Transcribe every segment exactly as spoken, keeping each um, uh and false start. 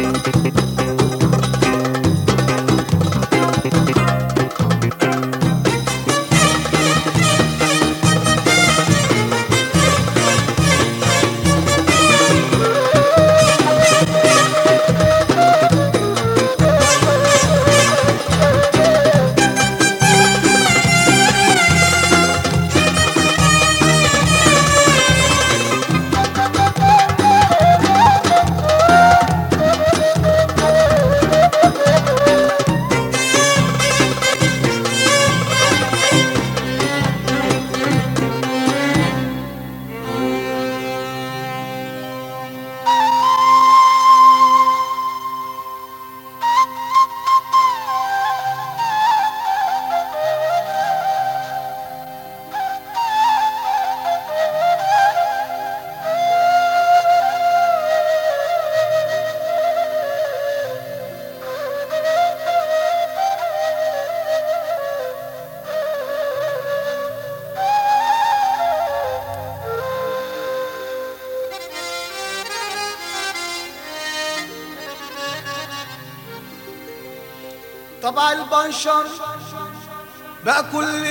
طبع البشر بقى كل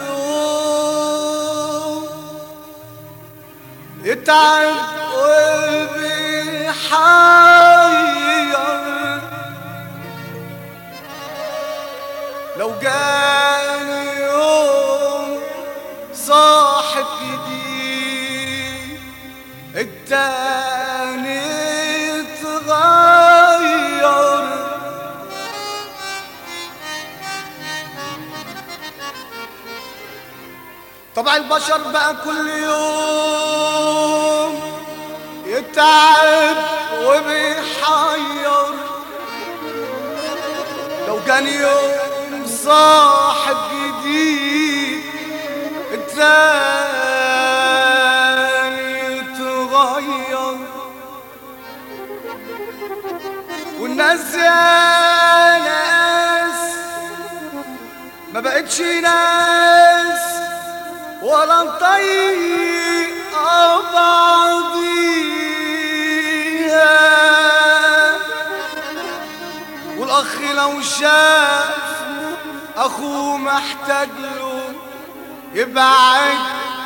يوم يتعب وبيحير، لو جاني يوم صاحب جديد التاني اتغير. طبع البشر بقى كل يوم يتعب وبيحير، لو كان يوم صاحب جديد التاني يتغير. والناس يا ناس ما بقتش ناس ولا نطيق بعضيها، والاخ لو شاف اخوه محتاج له يبعد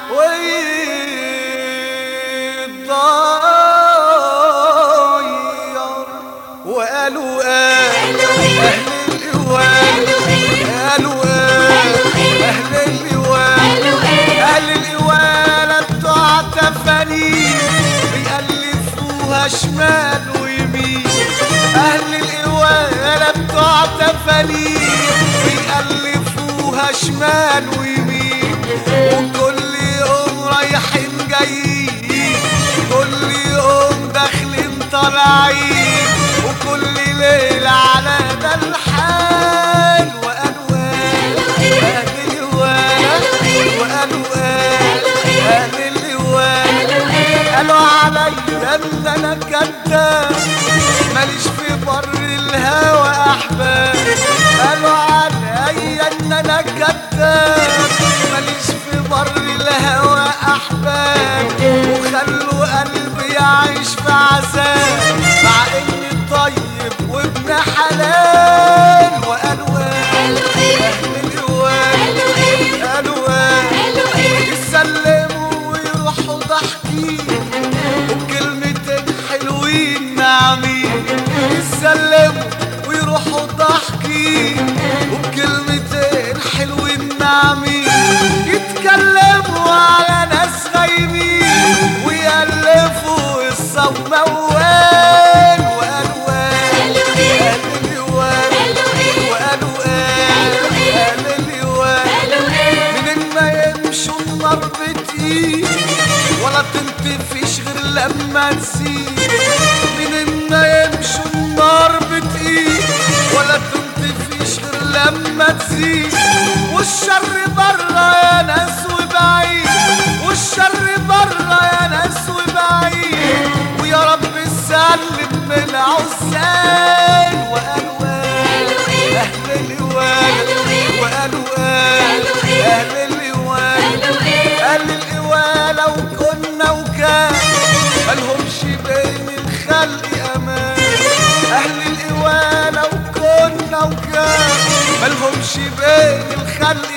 ويتضاير. وقالوا قالوا اهل الايوان، قالوا اهل الايوان، اهل الإوالة بتوع تفانين بيألفوها شمال ويمين. اهل الإوالة بتوع تفانين بيألفوها شمال ويمين، وكل يوم رايحين جايين، كل يوم داخلين طالعين، وكل ليلة على ده الحال. وقالوا اهل الإوالة، وقالوا اهل الإوالة، قالوا عليا ان انا كداب ماليش في بر الهوى احباب. قالوا عليا ان انا كداب ماليش في بر الهوى احباب، وخلوا قلبي يعيش في عذاب مع اني طيب وابن حلال. وقالوا اهل الإوالة، قالوا يسلموا ويروحوا ضحكين وبكلمتين حلوين ناعمين. يسلموا ويروحوا ضحكين وبكلمتين حلوين ناعمين، يتكلموا على ناس غايبين ويألفوا قصة وموال. وقالوا اهل الإيوالة، وقالوا اهل الإيوالة، منين ما يمشوا النار بتقيل ولا تنطفيش غير لما تسيل. منين ما يمشوا النار بتقيل ولا تنطفيش غير لما تزيد. والشر برا يا ناس وبعيد، والشر برا يا ناس وبعيد، ويا رب سلم من العزال. وقالوا اهل الإيوالة، وقالوا اهل الإيوالة، اهل الإيوالة وكنا وكان مالهمش بين الخلق امان. مالهمش بين الخلق